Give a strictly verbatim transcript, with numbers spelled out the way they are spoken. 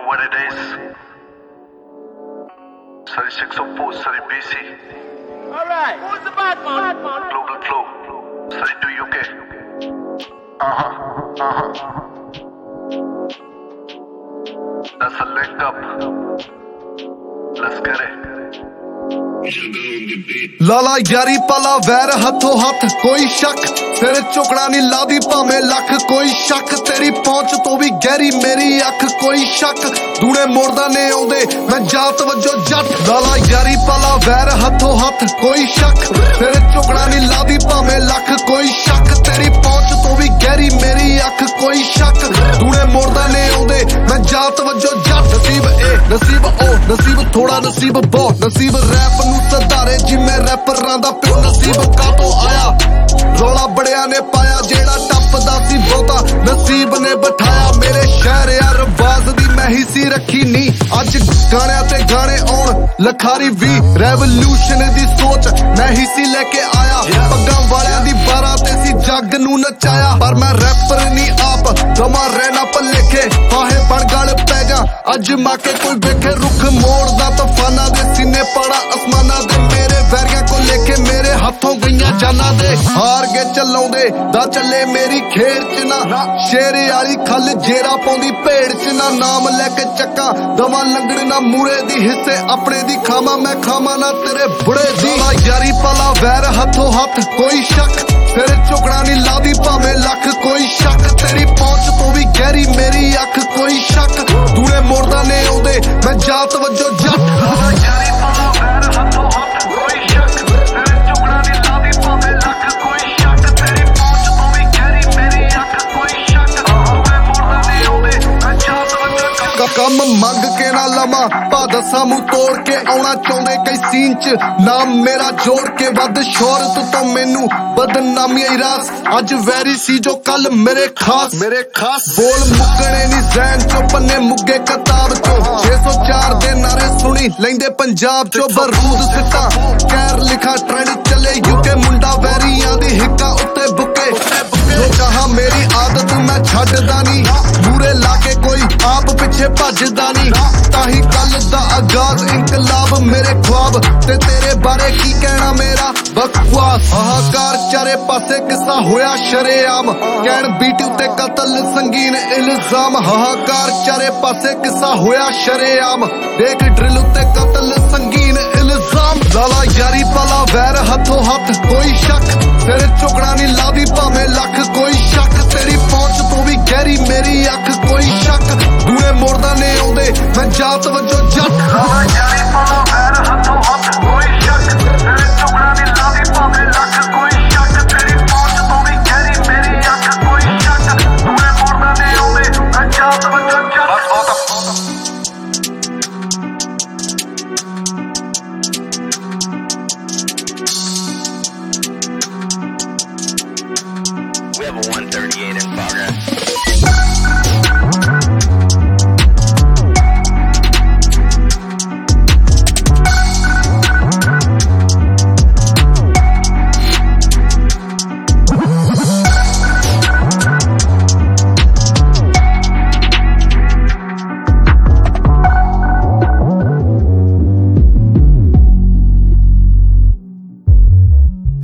what it is. Sorry six oh four, sorry B C. Alright, who's the bad man? Global flow, sorry to U K. Uh-huh, uh-huh. That's a link up. Let's get it. ਲਾਲਾ ਯਾਰੀ ਪਾਲਾ ਵੈਰ ਹੱਥੋਂ ਹੱਥ ਕੋਈ ਸ਼ੱਕ ਤੇਰੇ ਝੁਕਣਾ ਨਹੀਂ ਲਾਦੀ ਭਾਵੇਂ ਲੱਖ ਕੋਈ ਸ਼ੱਕ ਤੇਰੀ ਪਹੁੰਚ ਤੋਂ ਵੀ ਗਹਿਰੀ ਮੇਰੀ ਅੱਖ ਕੋਈ ਸ਼ੱਕ ਦੂਣੇ ਮੋੜਦਾ ਨੇ ਆਉਂਦੇ ਮੈਂ ਜਾਤ ਵਜੋਂ ਜੱਟ ਲਾਲਾ ਯਾਰੀ ਪਾਲਾ ਵੈਰ ਹੱਥੋਂ ਹੱਥ ਕੋਈ ਸ਼ੱਕ ਤੇਰੇ ਝੁਕਣਾ ਨਹੀਂ ਲਾਦੀ ਭਾਵੇਂ ਲੱਖ ਕੋਈ ਸ਼ੱਕ ਤੇਰੀ ਪਹੁੰਚ ਤੋਂ ਵੀ ਗਹਿਰੀ ਮੇਰੀ ਅੱਖ ਕੋਈ ਸ਼ੱਕ ਦੂਣੇ ਮੋੜਦਾ ਨੇ ਆਉਂਦੇ ਮੈਂ ਜਾਤ ਵਜੋਂ ਜੱਟ ਨਸੀਬ ਇਹ ਨਸੀਬ ਉਹ ਨਸੀਬ ਥੋੜਾ ਨਸੀਬ ਬਹੁਤ ਨਸੀਬ ਰੈਪ ਨੂੰ ਸਦਾਰੇ ਜਿਵੇਂ ਰੈਪਰਾਂ ਦਾ ਪਿਓ ਨਸੀਬ ਕਾਤੋਂ ਆਇਆ ਰੌਲਾ ਬੜਿਆਂ ਨੇ ਪਾਇਆ ਜਿਹੜਾ ਟੱਪਦਾ ਸੀ ਬਹੁਤਾ ਨਸੀਬ ਨੇ ਬਿਠਾਇਆ ਮੇਰੇ ਸ਼ਹਿਰ ਯਾਰ ਬਾਜ਼ ਦੀ ਮੈਂ ਹੀ ਸੀ ਰੱਖੀ ਨੀ ਅੱਜ ਗਾਣਿਆਂ ਤੇ ਗਾਣੇ ਆਉਣ ਲਖਾਰੀ ਵੀ ਰੈਵੋਲੂਸ਼ਨ ਦੀ ਸੋਚ ਮੈਂ ਹੀ ਸੀ ਲੈ ਕੇ ਆਇਆ ਪੱਗਾਂ ਵਾਲਿਆਂ ਦੀ ਬਾਰਾਂ ਤੇ ਸੀ ਜੱਗ ਨੂੰ ਨਚਾਇਆ ਪਰ ਮੈਂ ਰੈਪਰ ਨਹੀਂ ਆਪ ਦਮਾ ਰਹਿਣਾ ਭਲੇਖੇ ਫਾਹੇ ਬਣ ਗਲ ਪੈ ਜਾ ਅੱਜ ਮਾਕੇ ਕੋਈ ਵੇਖੇ ਰੁੱਖ ਮੋੜਦਾ ਤੂਫਾਨਾਂ ਦੇ ਸੀਨੇ ਪਾੜਾ ਅਸਮਾਨਾਂ ਦੇ ਮੇਰੇ ਵੈਰੀਆਂ ਕੋ ਲੇਖੇ ਮੇਰੇ ਹੱਥੋਂ ਗਈਆਂ ਜਾਨਾਂ ਦੇ ਹਾਰ ਕੇ ਚੱਲਾਉਂਦੇ ਦਾ ਚੱਲੇ ਮੇਰੀ ਖੇਡ ਚ ਨਾ ਸ਼ੇਰ ਵਾਲੀ ਖੱਲ ਜੇਰਾ ਪਾਉਂਦੀ ਭੇੜ ਚ ਨਾ ਨਾਮ ਲੈ ਕੇ ਚੱਕਾਂ ਦਵਾ ਲੰਗੜ ਨਾ ਮੂਰੇ ਦੀ ਹਿੱਸੇ ਆਪਣੇ ਦੀ ਖਾਵਾਂ ਮੈਂ ਖਾਵਾਂ ਨਾ ਤੇਰੇ ਬੁੜੇ ਦੀ ਯਾਰੀ ਪਾਲਾ ਵੈਰ ਹੱਥੋਂ ਹੱਥ ਕੋਈ ਸ਼ੱਕ ਤੇਰੇ ਝੁਕਣਾ ਨਹੀਂ ਲਾਦੀ ਭਾਵੇਂ ਲੱਖ ਕੋਈ ਸ਼ੱਕ ਤੇਰੀ ਪਹੁੰਚ ਤੋਂ ਵੀ ਗਹਿਰੀ ਮੇਰੀ ਅੱਖ ਕੋਈ ਸ਼ੱਕ ਦੂਣੇ ਮੋੜਦਾ ਨੇ ਆਉਂਦੇ ਮੈਂ ਜਾਤ ਵਜੋਂ ਜੱਟ ਯਾਰੀ ਪਾਲਾ ਵੈਰ ਹੱਥੋਂ ਹੱਥ ਕੋਈ ਸ਼ੱਕ ਤੇਰੇ ਝੁਕਣਾ ਨਹੀਂ ਲਾਦੀ ਭਾਵੇਂ ਲੱਖ ਕੋਈ ਸ਼ੱਕ ਤੇਰੀ ਪਹੁੰਚ ਤੋਂ ਵੀ ਗਹਿਰੀ ਮੇਰੀ ਅੱਖ ਕੋਈ ਸ਼ੱਕ ਦੂਣੇ ਮੋੜਦਾ ਨੇ ਆਉਂਦੇ ਮੈਂ ਜਾਤ ਵਜੋਂ ਕੰਮ ਮੰਗ ਕੇ ਨਾ ਲਵਾਂ ਭਾ ਦੱਸਾਂ ਮੂੰਹ ਤੋੜ ਕੇ ਆਉਣਾ ਚਾਹੁੰਦੇ ਕਈ ਸੀਨ ਚ ਨਾਮ ਮੇਰਾ ਜੋੜ ਕੇ ਵੱਧ ਸ਼ੋਹਰਤ ਤੋਂ ਮੈਨੂੰ ਬਦਨਾਮੀ ਆਈ ਰਾਸ ਅੱਜ ਵੈਰੀ ਸੀ ਜੋ ਕੱਲ ਮੇਰੇ ਖਾਸ ਮੇਰੇ ਖਾਸ ਬੋਲ ਮੁੱਕਣੇ ਨਹੀਂ ਜ਼ਹਿਨ ਚੋਂ ਪੰਨੇ ਮੁੱਗੇ ਕਿਤਾਬ ਚੋਂ ਛੇ ਸੌ ਚਾਰ ਦੇ ਨਾਰੇ ਸੁਣੀ ਲੈਂਦੇ ਪੰਜਾਬ ਚੋਂ ਬਰੂਦ ਸਿੱਟਾਂ ਕਹਿਰ ਲਿਖਾ ਟ੍ਰੈਂਡ ਚੱਲੇ ਯੂਕੇ ਮੁੰਡਾ ਵੈਰੀਆਂ ਦੀ ਹਿੱਕਾਂ ਉੱਤੇ ਬੁੱਕੇ ਜੋ ਚਾਹਾਂ ਮੇਰੀ ਆਦਤ ਮੈਂ ਛੱਡਦਾ ਨਹੀਂ ਮੂਰੇ ਲਾ ਕੇ ਕੋਈ ਆਪ ਪਿੱਛੇ ਭੱਜਦਾ ਨਹੀਂ ਤਾਂ ਹੀ ਕੱਲ ਦਾ ਆਗਾਜ਼ ਇਨਕਲਾਬ ਮੇਰੇ ख्वाब ਤੇ ਤੇਰੇ ਬਾਰੇ ਕੀ ਕਹਿਣਾ ਮੇਰਾ ਬਕਵਾਸ ਹਾਹਾਕਾਰ ਚਾਰੇ ਪਾਸੇ ਕਿੱਸਾ ਹੋਇਆ ਸ਼ਰੇਆਮ ਕਹਿਣ ਬੀਟ ਉੱਤੇ ਕਤਲ ਸੰਗੀਨ ਇਲਜ਼ਾਮ ਹਾਹਾਕਾਰ ਚਾਰੇ ਪਾਸੇ ਕਿੱਸਾ ਹੋਇਆ ਸ਼ਰੇਆਮ ਦੇਖ ਡਰਿਲ ਉੱਤੇ ਕਤਲ ਸੰਗੀਨ ਇਲਜ਼ਾਮ ਲਾਲਾ ਯਾਰੀ ਪਾਲਾ ਵੈਰ ਹੱਥੋਂ ਹੱਥ ਕੋਈ ਸ਼ੱਕ ਤੇਰੇ ਝੁਕਣਾ ਨਹੀਂ ਲਾਦੀ ਭਾਵੇਂ ਲੱਖ ਕੋਈ ਸ਼ੱਕ ਤੇਰੀ ਪਹੁੰਚ ਤੋਂ ਵੀ ਗਹਿਰੀ ਮੇਰੀ ਅੱਖ ਕੋਈ ਸ਼ੱਕ ਦੂਣੇ ਮੋੜਦਾ ਨੇ ਆਉਂਦੇ ਮੈਂ ਜਾਤ ਵਜੋਂ ਜੱਟ